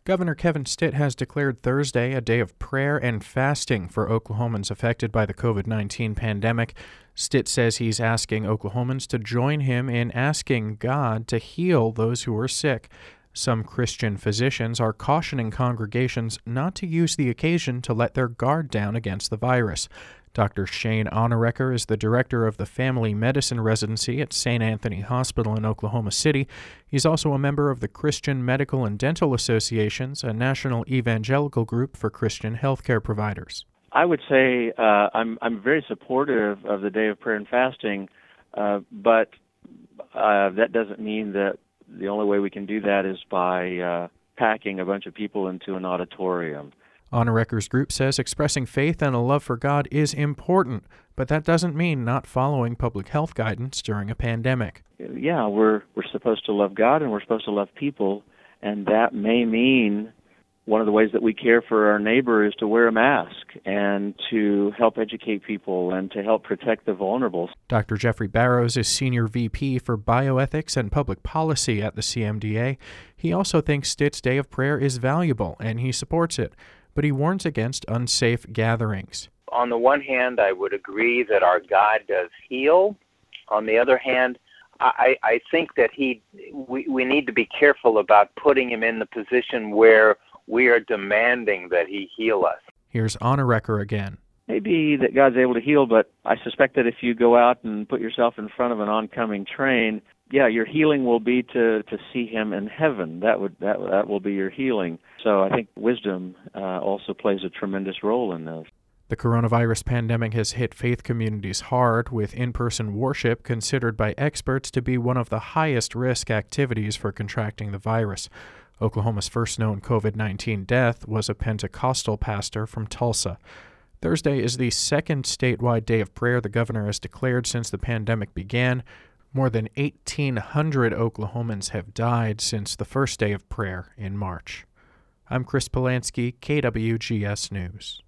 Governor Kevin Stitt has declared Thursday a day of prayer and fasting for Oklahomans affected by the COVID-19 pandemic. Stitt says he's asking Oklahomans to join him in asking God to heal those who are sick. Some Christian physicians are cautioning congregations not to use the occasion to let their guard down against the virus. Dr. Shane Honorecker is the director of the Family Medicine Residency at St. Anthony Hospital in Oklahoma City. He's also a member of the Christian Medical and Dental Associations, a national evangelical group for Christian healthcare providers. I would say I'm very supportive of the day of prayer and fasting, but that doesn't mean that the only way we can do that is by packing a bunch of people into an auditorium. Honorecker's group says expressing faith and a love for God is important, but that doesn't mean not following public health guidance during a pandemic. Yeah, we're supposed to love God and we're supposed to love people, and that may mean one of the ways that we care for our neighbor is to wear a mask and to help educate people and to help protect the vulnerable. Dr. Jeffrey Barrows is Senior VP for Bioethics and Public Policy at the CMDA. He also thinks Stitt's Day of Prayer is valuable, and he supports it, but he warns against unsafe gatherings. On the one hand, I would agree that our God does heal. On the other hand, I think that we need to be careful about putting him in the position where we are demanding that he heal us. Here's Honorecker again. Maybe that God's able to heal, but I suspect that if you go out and put yourself in front of an oncoming train, your healing will be to see him in heaven. That will be your healing. So I think wisdom also plays a tremendous role in this. The coronavirus pandemic has hit faith communities hard, with in-person worship considered by experts to be one of the highest risk activities for contracting the virus. Oklahoma's first known COVID-19 death was a Pentecostal pastor from Tulsa. Thursday is the second statewide day of prayer the governor has declared since the pandemic began. More than 1,800 Oklahomans have died since the first day of prayer in March. I'm Chris Polanski, KWGS News.